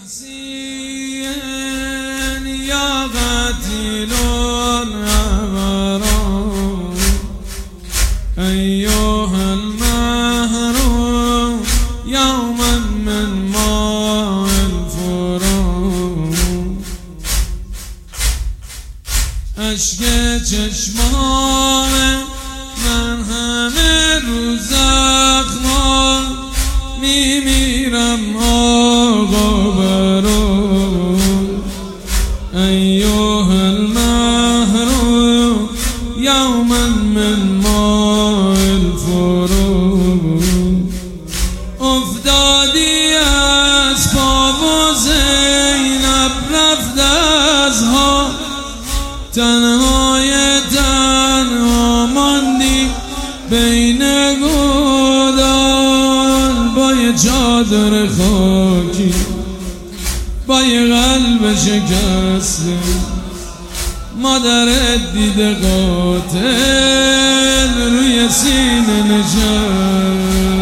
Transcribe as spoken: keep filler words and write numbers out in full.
حسين يا قتيل الأبرار أيها المهروم يوما من ماء الفرات اشک چشمان من همه رو زخما میمیرم آقا برات ایها المحروم یوما من ماء الفرات افتادی از پا و زینب رفت از ها تنهای تنها ماندی بین گودال با یه چادر خاکی با یه قلب شکسته مادرت دیده قاتل روی سینه نشست